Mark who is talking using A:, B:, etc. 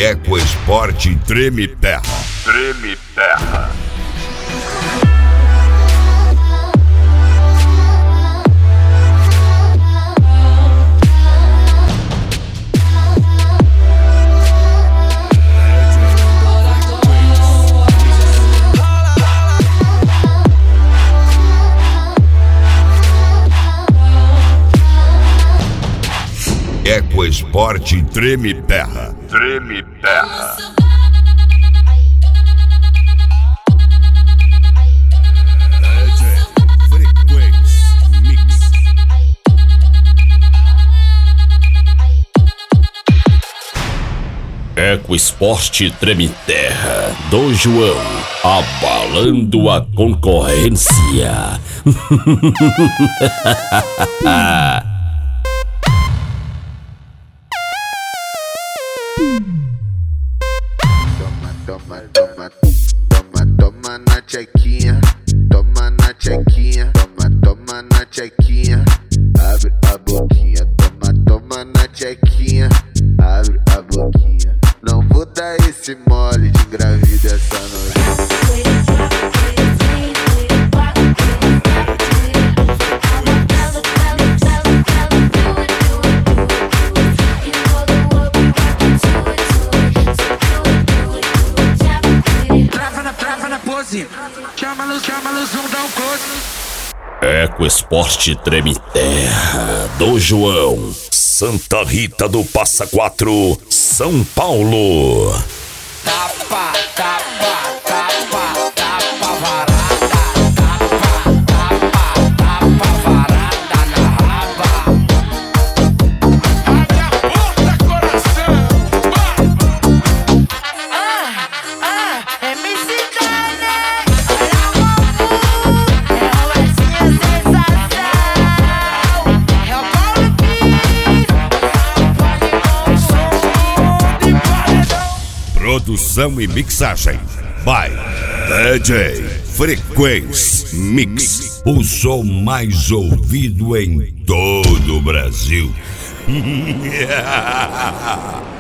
A: EcoSport Treme Terra. Treme Terra. EcoSport Treme Terra. Treme Terra.
B: EcoSport Treme Terra do João, abalando a concorrência.
C: Toma na tchequinha, toma na tchequinha, toma na tchequinha, abre a boquinha, toma na tchequinha, abre a boquinha. Não vou dar esse mole de engravida essa noite. Chama-los, vamos dar um close.
B: EcoSport Treme Terra do João, Santa Rita do Passa Quatro, São Paulo.
D: Tapa, tapa, tapa, tapa varada, tapa varada na raba. Abre a porta, coração. MC Dane, olha o amor, é rolezinha sensação. É o Paulo Pires, pode som de paredão.
A: Produção e mixagem by DJ Frequência Mix. O som mais ouvido em todo o Brasil.